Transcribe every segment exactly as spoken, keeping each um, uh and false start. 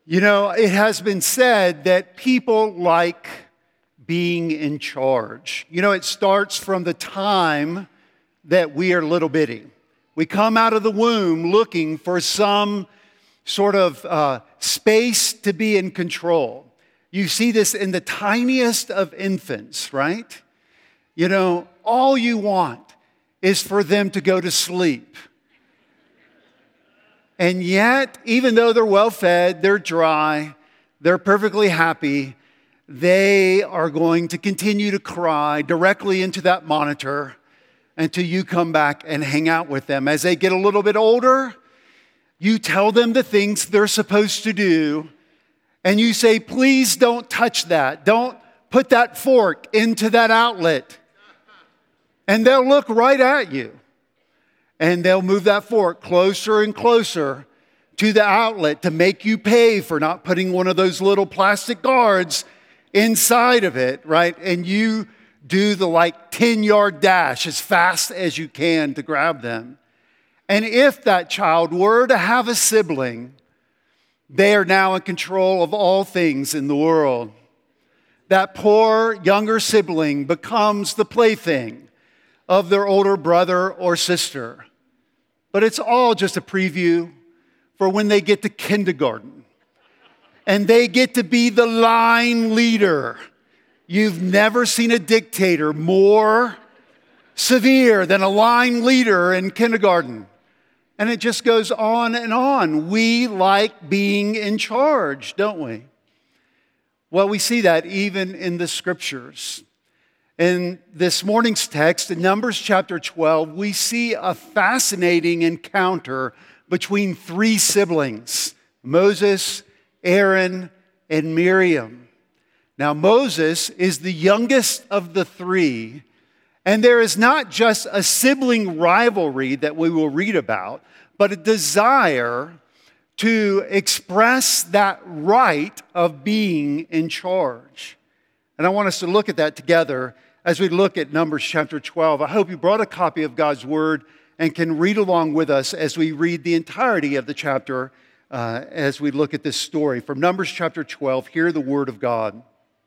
You know, it has been said that people like being in charge. You know, it starts from the time that we are little bitty. We come out of the womb looking for some sort of uh, space to be in control. You see this in the tiniest of infants, right? You know, all you want is for them to go to sleep. And yet, even though they're well-fed, they're dry, they're perfectly happy, they are going to continue to cry directly into that monitor until you come back and hang out with them. As they get a little bit older, you tell them the things they're supposed to do, and you say, please don't touch that. Don't put that fork into that outlet. And they'll look right at you. And they'll move that fork closer and closer to the outlet to make you pay for not putting one of those little plastic guards inside of it, right? And you do the like ten-yard dash as fast as you can to grab them. And if that child were to have a sibling, they are now in control of all things in the world. That poor younger sibling becomes the plaything of their older brother or sister. But it's all just a preview for when they get to kindergarten. And they get to be the line leader. You've never seen a dictator more severe than a line leader in kindergarten. And it just goes on and on. We like being in charge, don't we? Well, we see that even in the scriptures. In this morning's text, in Numbers chapter twelve, we see a fascinating encounter between three siblings, Moses, Aaron, and Miriam. Now, Moses is the youngest of the three, and there is not just a sibling rivalry that we will read about, but a desire to express that right of being in charge. And I want us to look at that together as we look at Numbers chapter twelve. I hope you brought a copy of God's Word and can read along with us as we read the entirety of the chapter uh, as we look at this story. From Numbers chapter twelve, hear the Word of God.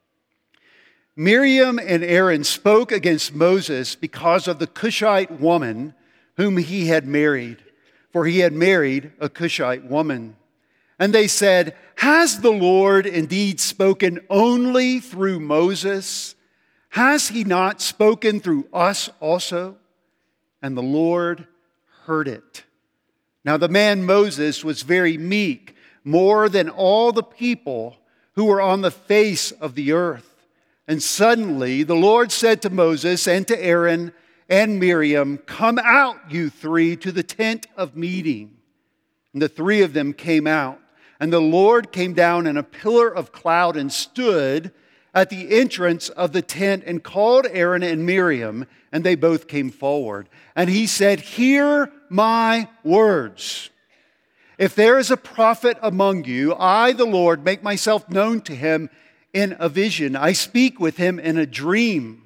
Miriam and Aaron spoke against Moses because of the Cushite woman whom he had married, for he had married a Cushite woman. And they said, has the Lord indeed spoken only through Moses? Has he not spoken through us also? And the Lord heard it. Now the man Moses was very meek, more than all the people who were on the face of the earth. And suddenly the Lord said to Moses and to Aaron and Miriam, come out, you three, to the tent of meeting. And the three of them came out. And the Lord came down in a pillar of cloud and stood at the entrance of the tent and called Aaron and Miriam, and they both came forward. And he said, hear my words. If there is a prophet among you, I, the Lord, make myself known to him in a vision. I speak with him in a dream.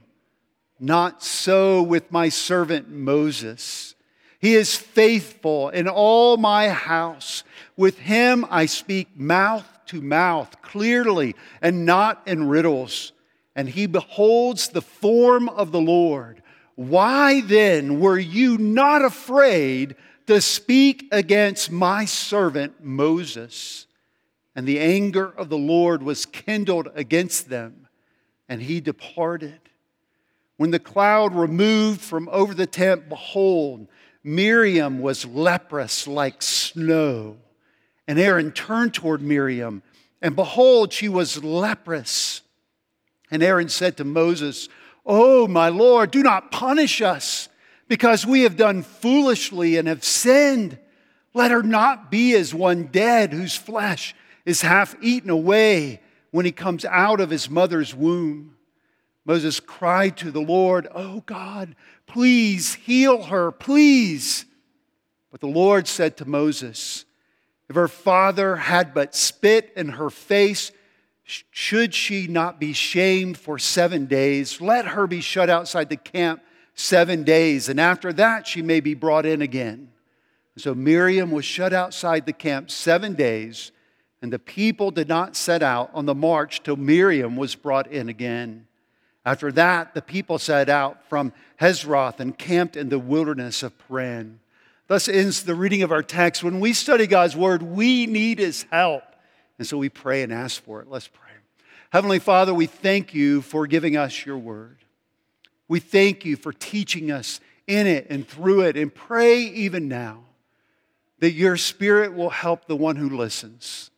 Not so with my servant Moses. He is faithful in all my house. With him I speak mouth to mouth, clearly, and not in riddles. And he beholds the form of the Lord. Why then were you not afraid to speak against my servant Moses? And the anger of the Lord was kindled against them, and he departed. When the cloud removed from over the tent, behold, Miriam was leprous like snow. And Aaron turned toward Miriam, and behold, she was leprous. And Aaron said to Moses, oh, my Lord, do not punish us, because we have done foolishly and have sinned. Let her not be as one dead, whose flesh is half eaten away when he comes out of his mother's womb. Moses cried to the Lord, oh God, please heal her, please. But the Lord said to Moses, if her father had but spit in her face, should she not be shamed for seven days? Let her be shut outside the camp seven days, and after that she may be brought in again. So Miriam was shut outside the camp seven days, And the people did not set out on the march till Miriam was brought in again. After that, the people set out from Hazeroth and camped in the wilderness of Paran. Thus ends the reading of our text. When we study God's word, we need his help. And so we pray and ask for it. Let's pray. Heavenly Father, we thank you for giving us your word. We thank you for teaching us in it and through it. And pray even now that your Spirit will help the one who listens.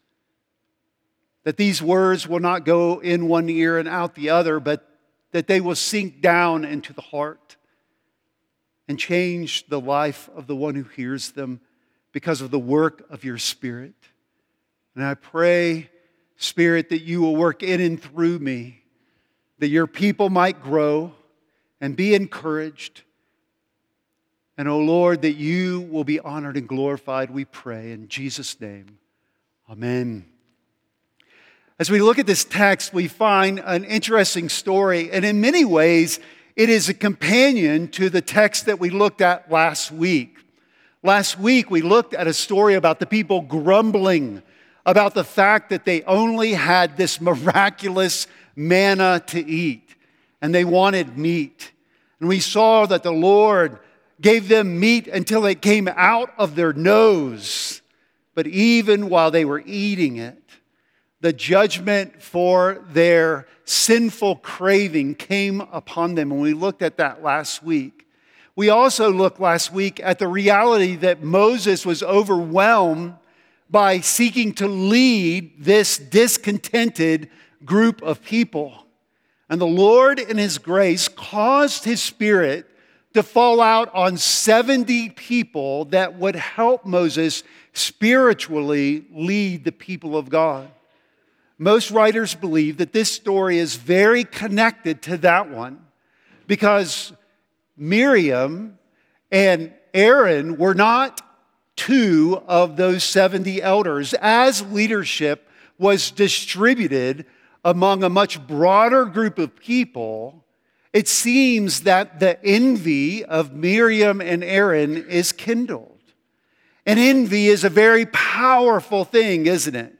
That these words will not go in one ear and out the other, but that they will sink down into the heart and change the life of the one who hears them because of the work of your Spirit. And I pray, Spirit, that you will work in and through me, that your people might grow and be encouraged. And, O Lord, that you will be honored and glorified, we pray in Jesus' name. Amen. As we look at this text, we find an interesting story, and in many ways, it is a companion to the text that we looked at last week. Last week, we looked at a story about the people grumbling about the fact that they only had this miraculous manna to eat, and they wanted meat. And we saw that the Lord gave them meat until it came out of their nose. But even while they were eating it, the judgment for their sinful craving came upon them. And we looked at that last week. We also looked last week at the reality that Moses was overwhelmed by seeking to lead this discontented group of people. And the Lord, in his grace, caused his Spirit to fall out on seventy people that would help Moses spiritually lead the people of God. Most writers believe that this story is very connected to that one because Miriam and Aaron were not two of those seventy elders, as leadership was distributed among a much broader group of people. It seems that the envy of Miriam and Aaron is kindled. And envy is a very powerful thing, isn't it?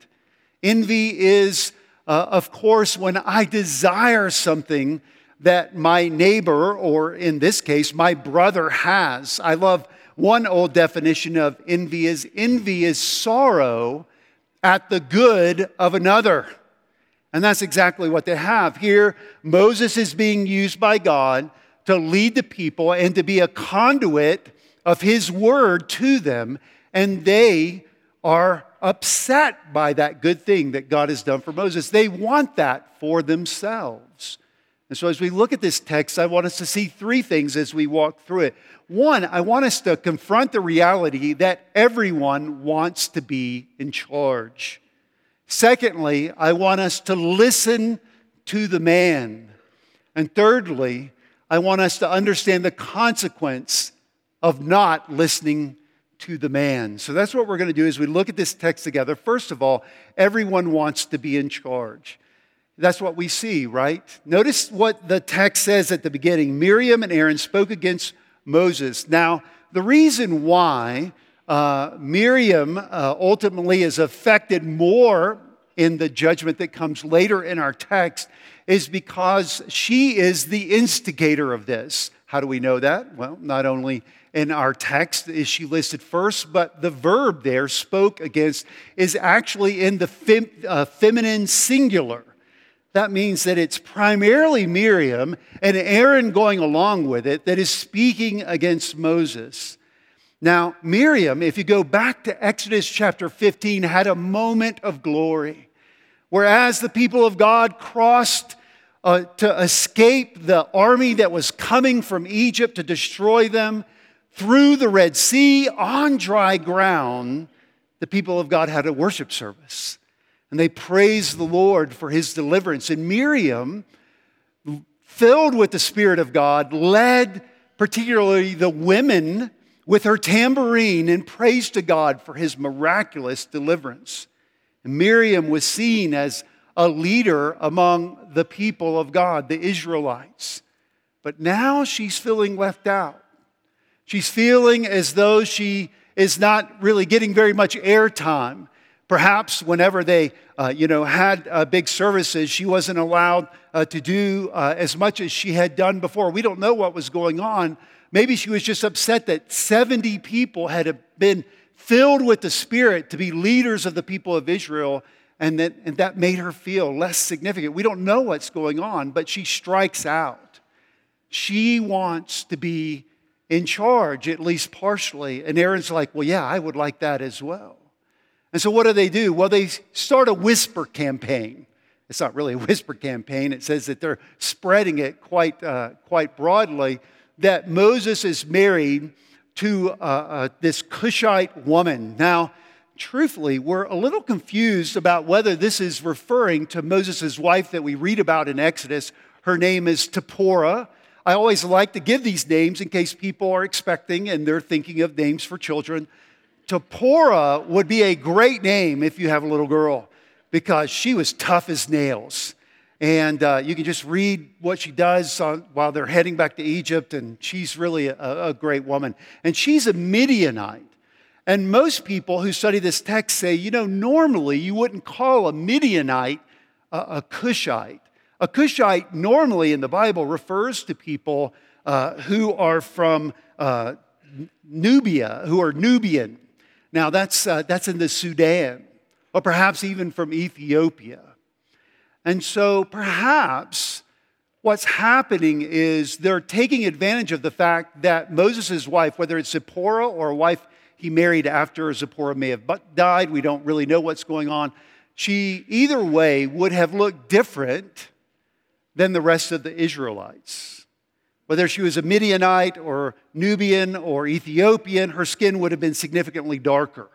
Envy is, uh, of course, when I desire something that my neighbor, or in this case, my brother has. I love one old definition of envy is envy is sorrow at the good of another. And that's exactly what they have. Here, Moses is being used by God to lead the people and to be a conduit of his word to them. And they are upset by that good thing that God has done for Moses. They want that for themselves. And so as we look at this text, I want us to see three things as we walk through it. One, I want us to confront the reality that everyone wants to be in charge. Secondly, I want us to listen to the man. And thirdly, I want us to understand the consequence of not listening to the man. So that's what we're going to do as we look at this text together. First of all, everyone wants to be in charge. That's what we see, right? Notice what the text says at the beginning. Miriam and Aaron spoke against Moses. Now, the reason why uh, Miriam uh, ultimately is affected more in the judgment that comes later in our text is because she is the instigator of this. How do we know that? Well, not only in our text is she listed first, but the verb there, spoke against, is actually in the fem, uh, feminine singular. That means that it's primarily Miriam and Aaron going along with it that is speaking against Moses. Now, Miriam, if you go back to Exodus chapter fifteen, had a moment of glory. Whereas the people of God crossed uh, to escape the army that was coming from Egypt to destroy them through the Red Sea on dry ground, the people of God had a worship service. And they praised the Lord for his deliverance. And Miriam, filled with the Spirit of God, led particularly the women with her tambourine and praised to God for his miraculous deliverance. And Miriam was seen as a leader among the people of God, the Israelites. But now she's feeling left out. She's feeling as though she is not really getting very much airtime Perhaps whenever they, uh, you know, had uh, big services, she wasn't allowed uh, to do uh, as much as she had done before. We don't know what was going on. Maybe she was just upset that seventy people had been filled with the Spirit to be leaders of the people of Israel, and that, and that made her feel less significant. We don't know what's going on, but she strikes out. She wants to be in charge, at least partially. And Aaron's like, well, yeah, I would like that as well. And so what do they do? Well, they start a whisper campaign. It's not really a whisper campaign. It says that they're spreading it quite, uh, quite broadly, that Moses is married to uh, uh, this Cushite woman. Now, truthfully, we're a little confused about whether this is referring to Moses' wife that we read about in Exodus. Her name is Zipporah. I always like to give these names in case people are expecting and they're thinking of names for children. Zipporah would be a great name if you have a little girl, because she was tough as nails. And uh, you can just read what she does on, while they're heading back to Egypt, and she's really a, a great woman. And she's a Midianite. And most people who study this text say, you know, normally you wouldn't call a Midianite a, a Cushite. A Cushite normally in the Bible refers to people uh, who are from uh, Nubia, who are Nubian. Now that's, uh, that's in the Sudan, or perhaps even from Ethiopia. And so perhaps what's happening is they're taking advantage of the fact that Moses' wife, whether it's Zipporah or a wife he married after Zipporah may have died, we don't really know what's going on, she either way would have looked different than the rest of the Israelites. Whether she was a Midianite or Nubian or Ethiopian, her skin would have been significantly darker.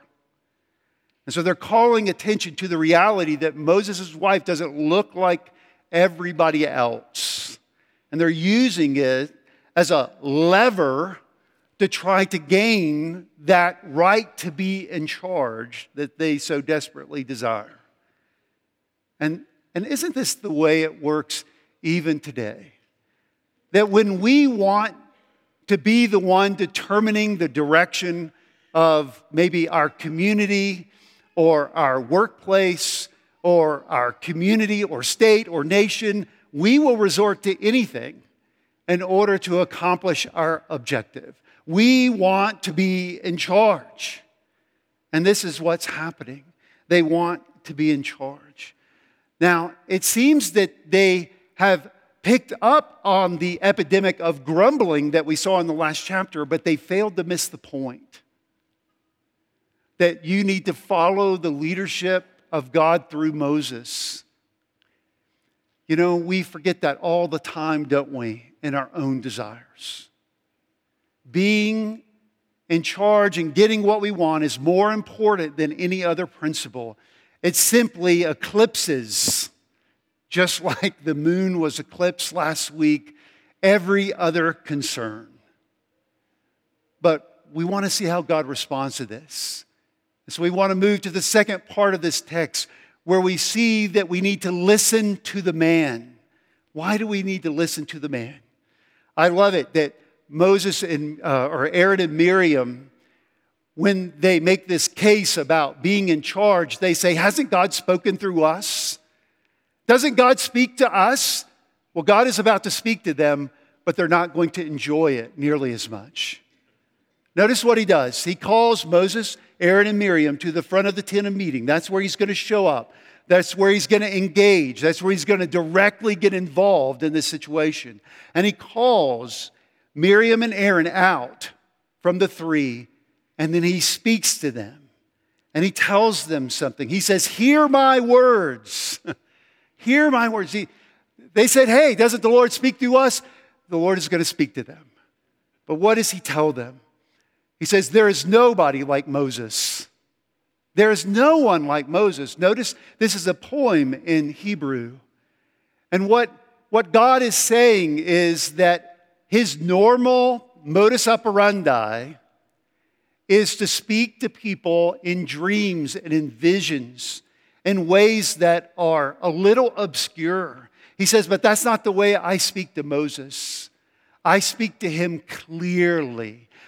And so they're calling attention to the reality that Moses' wife doesn't look like everybody else. And they're using it as a lever to try to gain that right to be in charge that they so desperately desire. And, and isn't this the way it works even today? That when we want to be the one determining the direction of maybe our community or our workplace or our community or state or nation, we will resort to anything in order to accomplish our objective. We want to be in charge. And this is what's happening. They want to be in charge. Now, it seems that they have picked up on the epidemic of grumbling that we saw in the last chapter, but they failed to miss the point. That you need to follow the leadership of God through Moses. You know, we forget that all the time, don't we, in our own desires. Being in charge and getting what we want is more important than any other principle. It simply eclipses, just like the moon was eclipsed last week, every other concern. But we want to see how God responds to this. So we want to move to the second part of this text, where we see that we need to listen to the man. Why do we need to listen to the man? I love it that Moses and uh, or Aaron and Miriam, when they make this case about being in charge, they say, hasn't God spoken through us? Doesn't God speak to us? Well, God is about to speak to them, but they're not going to enjoy it nearly as much. Notice what he does. He calls Moses, Aaron, and Miriam to the front of the tent of meeting. That's where he's going to show up. That's where he's going to engage. That's where he's going to directly get involved in this situation. And he calls Miriam and Aaron out from the three, and then he speaks to them. And he tells them something. He says, hear my words. Hear my words. He, they said, hey, doesn't the Lord speak to us? The Lord is going to speak to them. But what does he tell them? He says, there is nobody like Moses. There is no one like Moses. Notice this is a poem in Hebrew. And what, what God is saying is that his normal modus operandi is to speak to people in dreams and in visions, in ways that are a little obscure. He says, but that's not the way I speak to Moses. I speak to him clearly.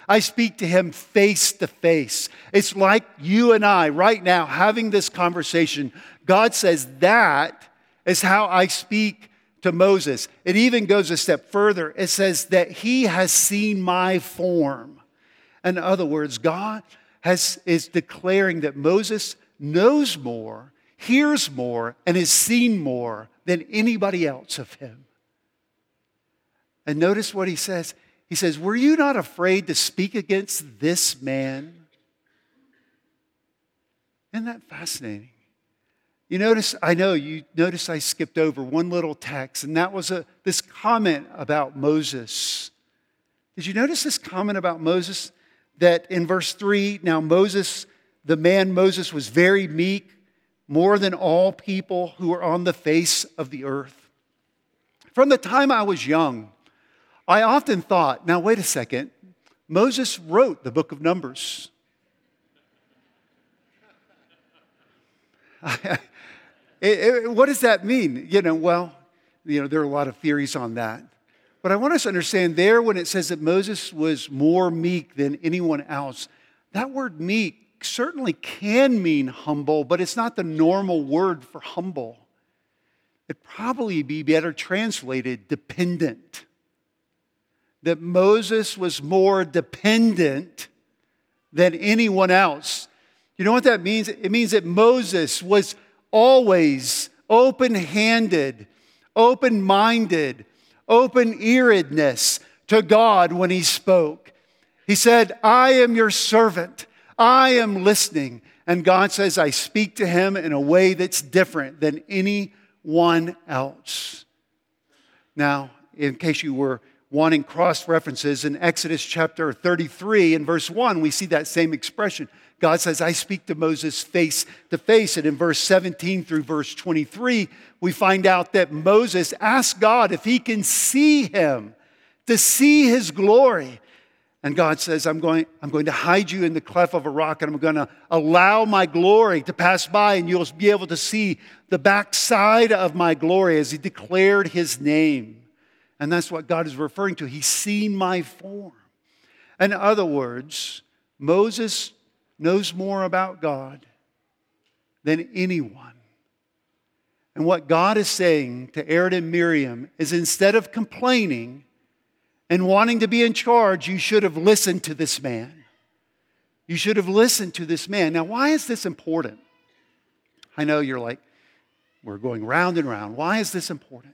I speak to him face to face. It's like you and I right now having this conversation. God says that is how I speak to Moses. It even goes a step further. It says that he has seen my form. In other words, God has, is declaring that Moses knows more, hears more, and has seen more than anybody else of him. And notice what he says. He says, were you not afraid to speak against this man? Isn't that fascinating? You notice, I know, you notice I skipped over one little text, and that was a, this comment about Moses. Did you notice this comment about Moses? That in verse three, now Moses, the man Moses was very meek, more than all people who were on the face of the earth. From the time I was young, I often thought, now wait a second, Moses wrote the book of Numbers. it, it, what does that mean? You know, well, you know, there are a lot of theories on that. But I want us to understand there when it says that Moses was more meek than anyone else, that word meek certainly can mean humble, but it's not the normal word for humble. It'd probably be better translated dependent. That Moses was more dependent than anyone else. You know what that means? It means that Moses was always open-handed, open-minded, open-earedness to God when he spoke. He said, I am your servant. I am listening. And God says, I speak to him in a way that's different than anyone else. Now, in case you were wanting cross-references, in Exodus chapter thirty-three and verse one, we see that same expression. God says, I speak to Moses face to face. And in verse seventeen through verse twenty-three, we find out that Moses asked God if he can see him, to see his glory. And God says, I'm going, I'm going to hide you in the cleft of a rock, and I'm going to allow my glory to pass by, and you'll be able to see the backside of my glory, as he declared his name. And that's what God is referring to. He's seen my form. In other words, Moses knows more about God than anyone. And what God is saying to Aaron and Miriam is, instead of complaining and wanting to be in charge, you should have listened to this man. You should have listened to this man. Now, why is this important? I know you're like, we're going round and round. Why is this important?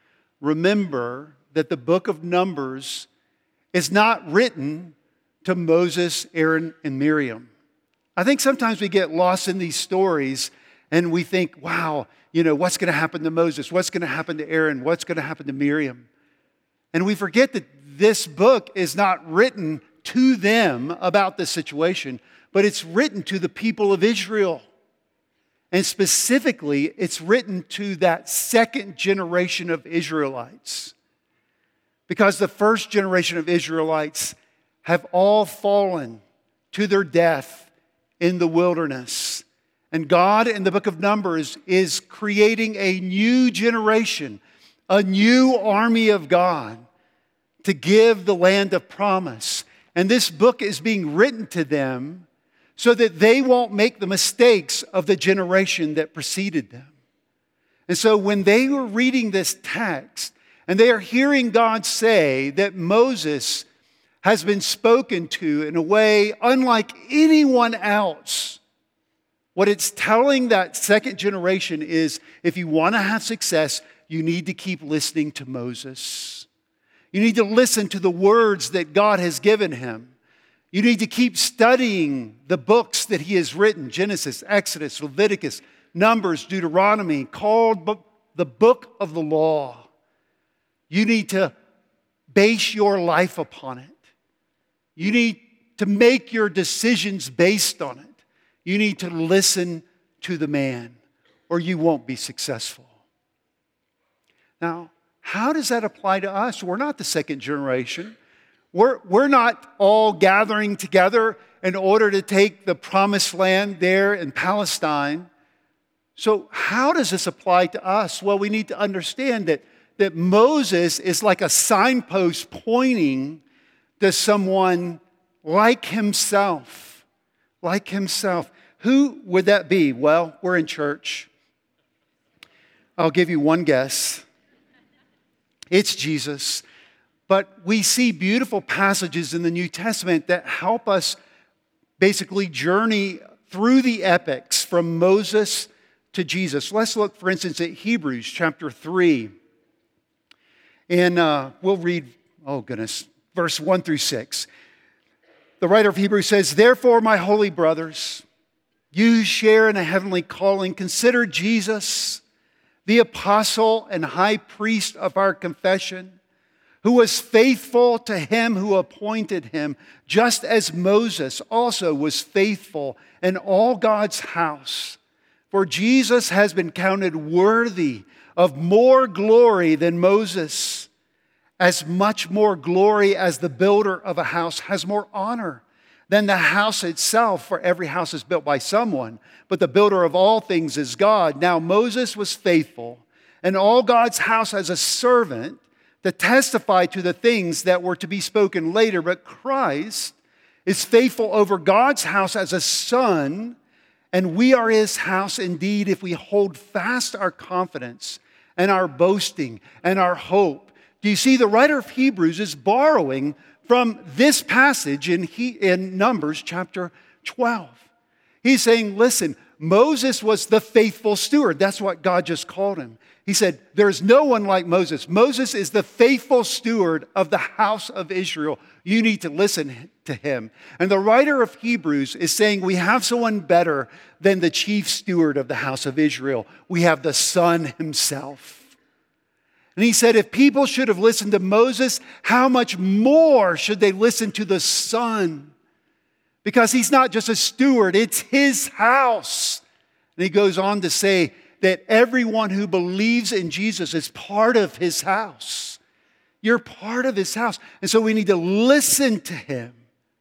Remember that the book of Numbers is not written to Moses, Aaron, and Miriam. I think sometimes we get lost in these stories and we think, wow, you know, what's going to happen to Moses? What's going to happen to Aaron? What's going to happen to Miriam? And we forget that this book is not written to them about the situation, but it's written to the people of Israel. And specifically, it's written to that second generation of Israelites. Because the first generation of Israelites have all fallen to their death in the wilderness. And God in the book of Numbers is creating a new generation, a new army of God to give the land of promise. And this book is being written to them so that they won't make the mistakes of the generation that preceded them. And so when they were reading this text, and they are hearing God say that Moses has been spoken to in a way unlike anyone else, what it's telling that second generation is, if you want to have success, you need to keep listening to Moses. You need to listen to the words that God has given him. You need to keep studying the books that he has written, Genesis, Exodus, Leviticus, Numbers, Deuteronomy, called the book of the law. You need to base your life upon it. You need to make your decisions based on it. You need to listen to the man, or you won't be successful. Now, how does that apply to us? We're not the second generation. We're, we're not all gathering together in order to take the promised land there in Palestine. So how does this apply to us? Well, we need to understand that, that Moses is like a signpost pointing to someone like himself. Like himself. Who would that be? Well, we're in church. I'll give you one guess. It's Jesus. But we see beautiful passages in the New Testament that help us basically journey through the epics from Moses to Jesus. Let's look, for instance, at Hebrews chapter three. And uh, we'll read, oh goodness, verse one through six. The writer of Hebrews says, "Therefore, my holy brothers, you who share in a heavenly calling, consider Jesus, the apostle and high priest of our confession, who was faithful to him who appointed him, just as Moses also was faithful in all God's house. For Jesus has been counted worthy of more glory than Moses, as much more glory as the builder of a house has more honor than the house itself. For every house is built by someone, but the builder of all things is God. Now Moses was faithful in all God's house as a servant to testify to the things that were to be spoken later, but Christ is faithful over God's house as a son, and we are his house indeed if we hold fast our confidence and our boasting and our hope." Do you see, the writer of Hebrews is borrowing from this passage in, he, in Numbers chapter twelve. He's saying, listen, Moses was the faithful steward. That's what God just called him. He said, there's no one like Moses. Moses is the faithful steward of the house of Israel. You need to listen to him. And the writer of Hebrews is saying we have someone better than the chief steward of the house of Israel. We have the Son himself. And he said, if people should have listened to Moses, how much more should they listen to the Son? Because he's not just a steward, it's his house. And he goes on to say that everyone who believes in Jesus is part of his house. You're part of his house. And so we need to listen to him.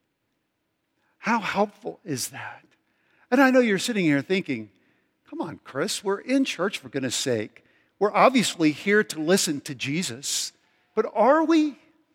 How helpful is that? And I know you're sitting here thinking, come on, Chris, we're in church for goodness sake. We're obviously here to listen to Jesus, but are we?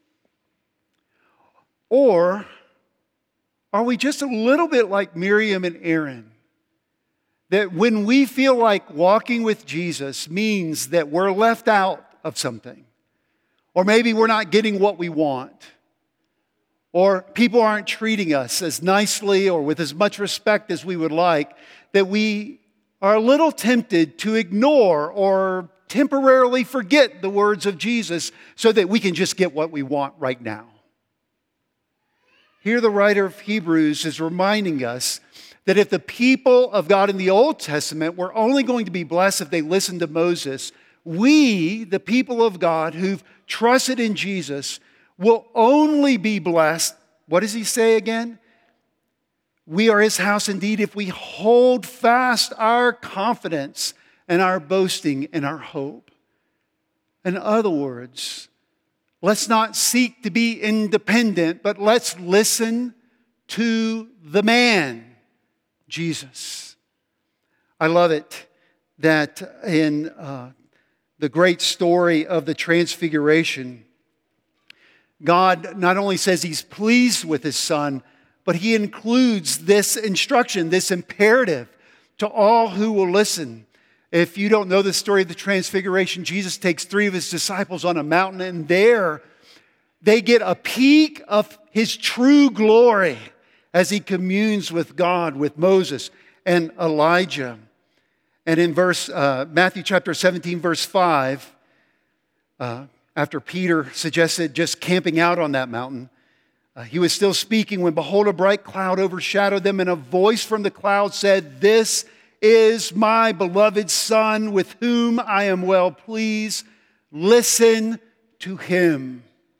Or are we just a little bit like Miriam and Aaron? That when we feel like walking with Jesus means that we're left out of something, or maybe we're not getting what we want, or people aren't treating us as nicely or with as much respect as we would like, that we are a little tempted to ignore or temporarily forget the words of Jesus so that we can just get what we want right now. Here the writer of Hebrews is reminding us that if the people of God in the Old Testament were only going to be blessed if they listened to Moses, we, the people of God who've trusted in Jesus, will only be blessed. What does he say again? We are his house indeed if we hold fast our confidence and our boasting and our hope. In other words, let's not seek to be independent, but let's listen to the man, Jesus. I love it that in uh, the great story of the Transfiguration, God not only says he's pleased with his son, but he includes this instruction, this imperative to all who will listen. If you don't know the story of the Transfiguration, Jesus takes three of his disciples on a mountain, and there they get a peek of his true glory as he communes with God, with Moses and Elijah. And in verse uh, Matthew chapter seventeen, verse five, uh, after Peter suggested just camping out on that mountain, uh, he was still speaking when, behold, a bright cloud overshadowed them, and a voice from the cloud said, "This is my beloved Son, with whom I am well pleased. Listen to him."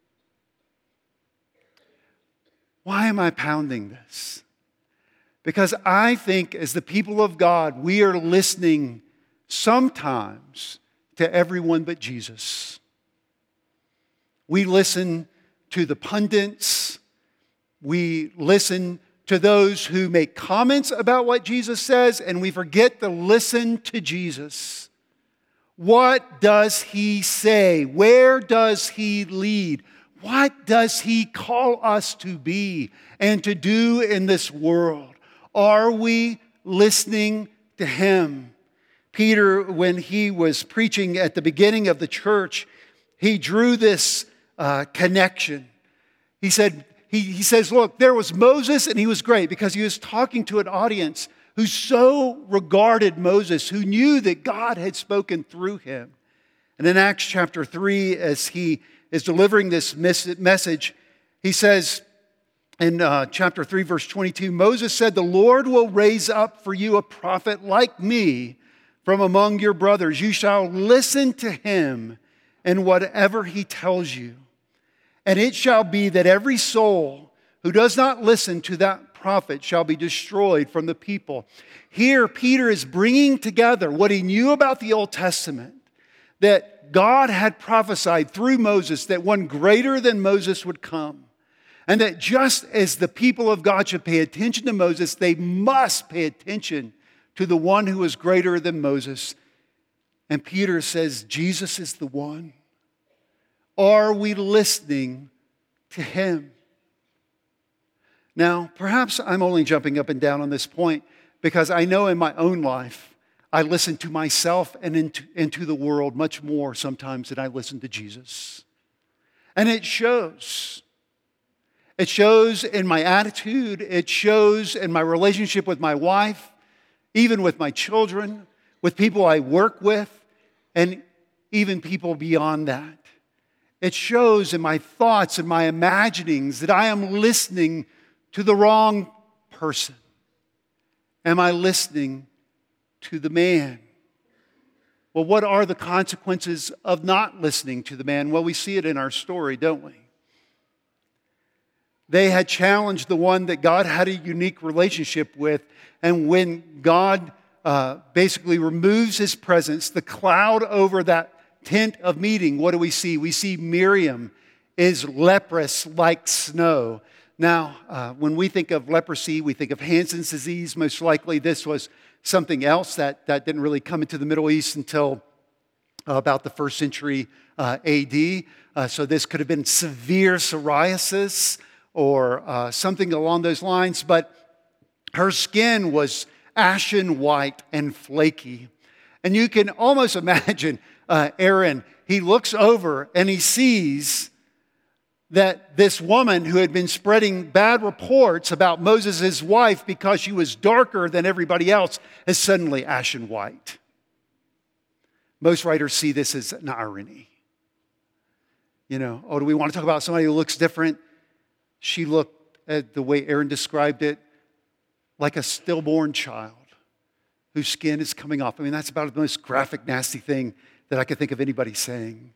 Why am I pounding this? Because I think as the people of God, we are listening sometimes to everyone but Jesus. We listen to the pundits. We listen to those who make comments about what Jesus says, and we forget to listen to Jesus. What does he say? Where does he lead? what does he call us to be and to do in this world? Are we listening to him? Peter, when he was preaching at the beginning of the church, he drew this uh, connection. He said, he, he says, look, there was Moses, and he was great because he was talking to an audience who so regarded Moses, who knew that God had spoken through him. And in Acts chapter three, as he is delivering this message, he says in uh, chapter three, verse twenty-two, Moses said, the Lord will raise up for you a prophet like me from among your brothers. You shall listen to him in whatever he tells you. And it shall be that every soul who does not listen to that prophet shall be destroyed from the people. Here, Peter is bringing together what he knew about the Old Testament, that God had prophesied through Moses that one greater than Moses would come. And that just as the people of God should pay attention to Moses, they must pay attention to the one who is greater than Moses. And Peter says, Jesus is the one. Are we listening to him? Now, perhaps I'm only jumping up and down on this point because I know in my own life, I listen to myself and into, into the world much more sometimes than I listen to Jesus. And it shows. It shows in my attitude. It shows in my relationship with my wife, even with my children, with people I work with, and even people beyond that. It shows in my thoughts and my imaginings that I am listening to the wrong person. Am I listening to the man? Well, what are the consequences of not listening to the man? Well, we see it in our story, don't we? They had challenged the one that God had a unique relationship with, and when God uh, basically removes his presence, the cloud over that tent of meeting, what do we see? We see Miriam is leprous like snow. Now, uh, when we think of leprosy, we think of Hansen's disease. Most likely this was something else that, that didn't really come into the Middle East until uh, about the first century uh, A D. Uh, so this could have been severe psoriasis or uh, something along those lines. But her skin was ashen white and flaky. And you can almost imagine uh, Aaron, he looks over and he sees that this woman who had been spreading bad reports about Moses' wife because she was darker than everybody else is suddenly ashen white. Most writers see this as an irony. You know, oh, do we want to talk about somebody who looks different? She looked, at the way Aaron described it, like a stillborn child whose skin is coming off. I mean, that's about the most graphic, nasty thing that I could think of anybody saying.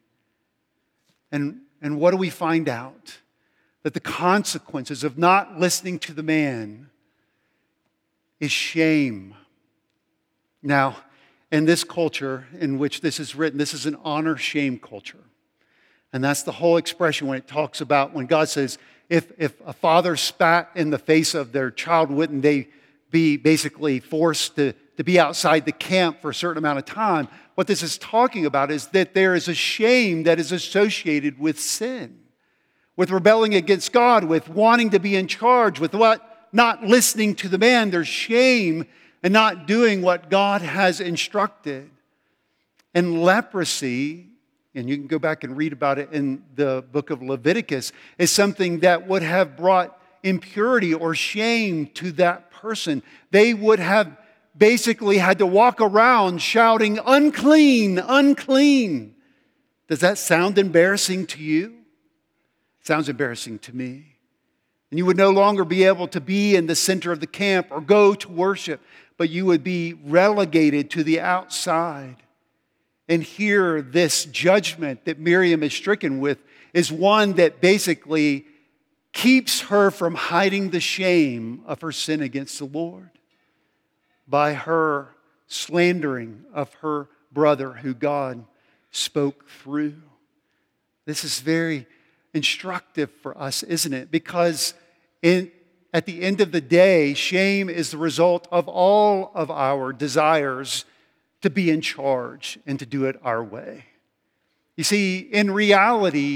And And what do we find out? That the consequences of not listening to the man is shame. Now, in this culture in which this is written, this is an honor-shame culture. And that's the whole expression when it talks about, when God says, if, if a father spat in the face of their child, wouldn't they be basically forced to, to be outside the camp for a certain amount of time? What this is talking about is that there is a shame that is associated with sin, with rebelling against God, with wanting to be in charge, with what not listening to the man. There's shame in not doing what God has instructed. And leprosy, and you can go back and read about it in the book of Leviticus, is something that would have brought impurity or shame to that person. They would have basically had to walk around shouting, unclean, unclean. Does that sound embarrassing to you? It sounds embarrassing to me. And you would no longer be able to be in the center of the camp or go to worship, but you would be relegated to the outside. And here, this judgment that Miriam is stricken with is one that basically keeps her from hiding the shame of her sin against the Lord by her slandering of her brother who God spoke through. This is very instructive for us, isn't it? Because in, at the end of the day, shame is the result of all of our desires to be in charge and to do it our way. You see, in reality,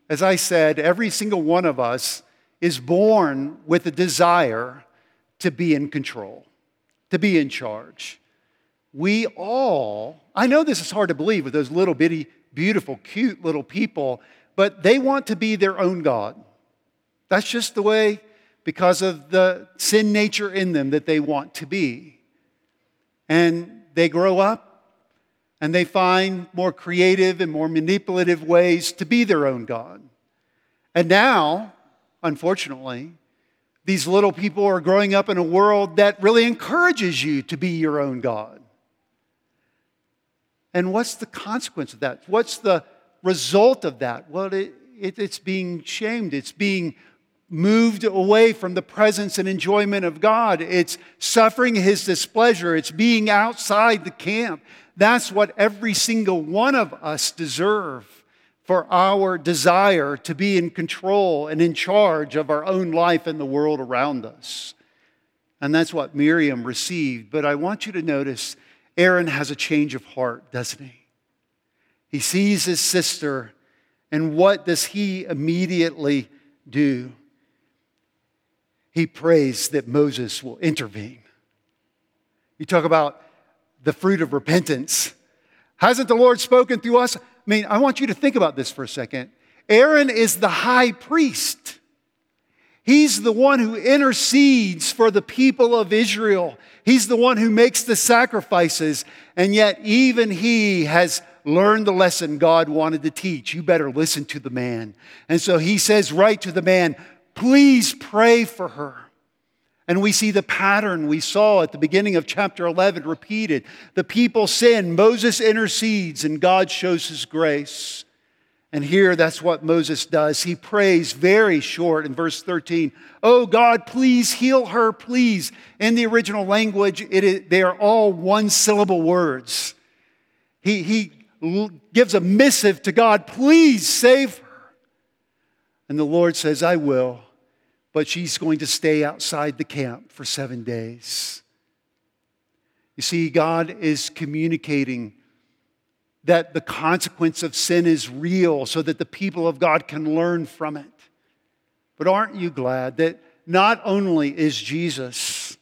as I said, every single one of us is born with a desire to be in control, to be in charge. We all, I know this is hard to believe with those little bitty, beautiful, cute little people, but they want to be their own God. That's just the way, because of the sin nature in them, that they want to be. And they grow up and they find more creative and more manipulative ways to be their own God. And now, unfortunately, these little people are growing up in a world that really encourages you to be your own God. And what's the consequence of that? What's the result of that? Well, it, it, it's being shamed. It's being moved away from the presence and enjoyment of God. It's suffering His displeasure. It's being outside the camp. That's what every single one of us deserve, for our desire to be in control and in charge of our own life and the world around us. And that's what Miriam received. But I want you to notice Aaron has a change of heart, doesn't he? He sees his sister, and what does he immediately do? He prays that Moses will intervene. You talk about the fruit of repentance. Hasn't the Lord spoken through us? I mean, I want you to think about this for a second. Aaron is the high priest. He's the one who intercedes for the people of Israel. He's the one who makes the sacrifices. And yet even he has learned the lesson God wanted to teach. You better listen to the man. And so he says right to the man, please pray for her. And we see the pattern we saw at the beginning of chapter eleven repeated. The people sin, Moses intercedes, and God shows His grace. And here, that's what Moses does. He prays very short in verse thirteen. Oh God, please heal her, please. In the original language, it is, they are all one-syllable words. He, he gives a missive to God, please save her. And the Lord says, I will. But she's going to stay outside the camp for seven days. You see, God is communicating that the consequence of sin is real so that the people of God can learn from it. But aren't you glad that not only is Jesus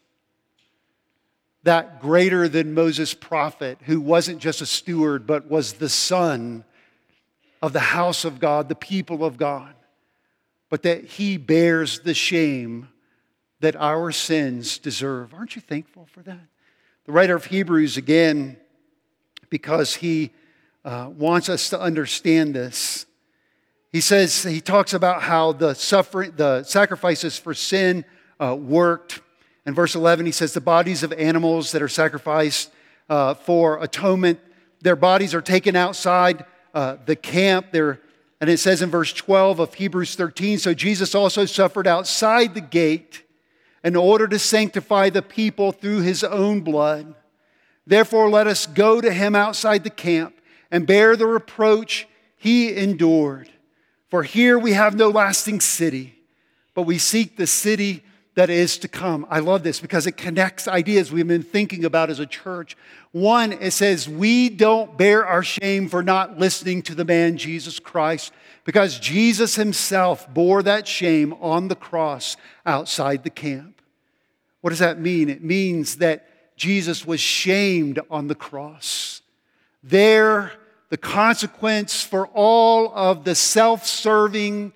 that greater than Moses prophet who wasn't just a steward but was the son of the house of God, the people of God, but that He bears the shame that our sins deserve. Aren't you thankful for that? The writer of Hebrews, again, because he uh, wants us to understand this, he says, he talks about how the suffering, the sacrifices for sin uh, worked. In verse eleven, he says, the bodies of animals that are sacrificed uh, for atonement, their bodies are taken outside uh, the camp. They're And it says in verse twelve of Hebrews thirteen, so Jesus also suffered outside the gate in order to sanctify the people through His own blood. Therefore, let us go to Him outside the camp and bear the reproach He endured. For here we have no lasting city, but we seek the city that is to come. I love this because it connects ideas we've been thinking about as a church. One, it says we don't bear our shame for not listening to the man Jesus Christ, because Jesus Himself bore that shame on the cross outside the camp. What does that mean? It means that Jesus was shamed on the cross. There, the consequence for all of the self-serving,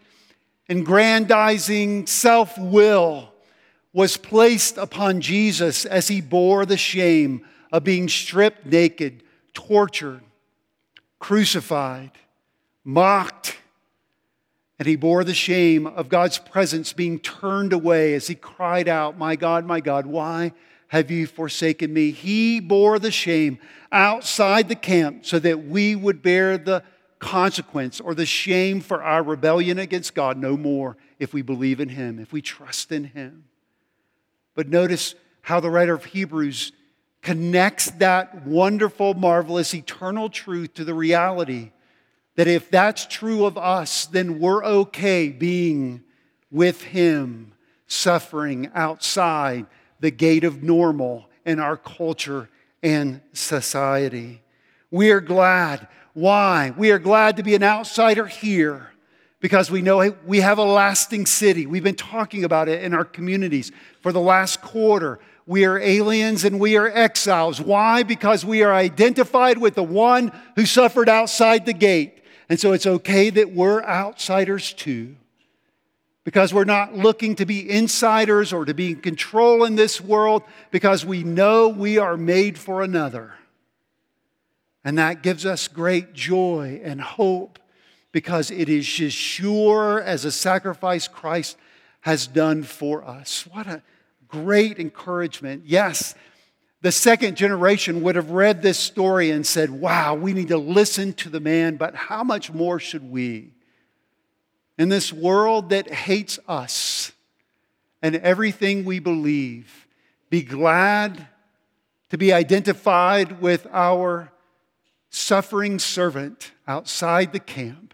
aggrandizing self-will was placed upon Jesus as He bore the shame of being stripped naked, tortured, crucified, mocked. And He bore the shame of God's presence being turned away as He cried out, my God, my God, why have you forsaken me? He bore the shame outside the camp so that we would bear the consequence or the shame for our rebellion against God no more if we believe in Him, if we trust in Him. But notice how the writer of Hebrews connects that wonderful, marvelous, eternal truth to the reality that if that's true of us, then we're okay being with Him, suffering outside the gate of normal in our culture and society. We are glad. Why? We are glad to be an outsider here because we know we have a lasting city. We've been talking about it in our communities for the last quarter. We are aliens and we are exiles. Why? Because we are identified with the one who suffered outside the gate. And so it's okay that we're outsiders too. Because we're not looking to be insiders or to be in control in this world, because we know we are made for another. And that gives us great joy and hope, because it is as sure as a sacrifice Christ has done for us. What a great encouragement. Yes, the second generation would have read this story and said, wow, we need to listen to the man, but how much more should we? In this world that hates us and everything we believe, be glad to be identified with our suffering servant outside the camp.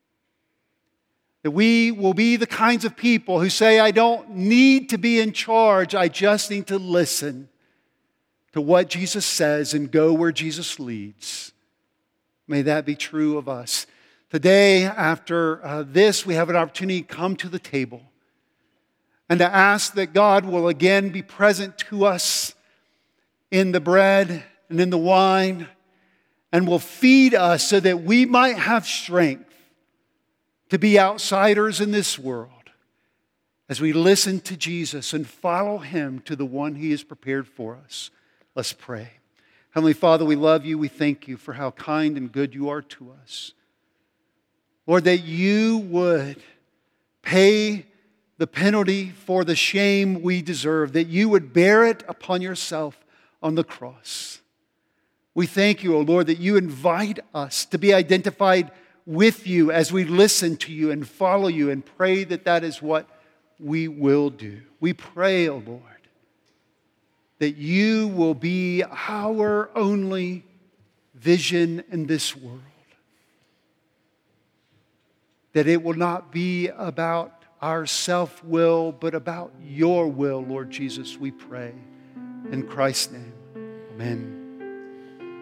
That we will be the kinds of people who say, I don't need to be in charge, I just need to listen to what Jesus says and go where Jesus leads. May that be true of us. Today, after uh, this, we have an opportunity to come to the table and to ask that God will again be present to us in the bread and in the wine, and will feed us so that we might have strength to be outsiders in this world as we listen to Jesus and follow Him to the one He has prepared for us. Let's pray. Heavenly Father, we love You. We thank You for how kind and good You are to us. Lord, that You would pay the penalty for the shame we deserve, that You would bear it upon Yourself on the cross. We thank You, O Lord, that You invite us to be identified with You as we listen to You and follow You, and pray that that is what we will do. We pray, O Lord, that You will be our only vision in this world. That it will not be about our self-will, but about Your will, Lord Jesus, we pray. In Christ's name, amen.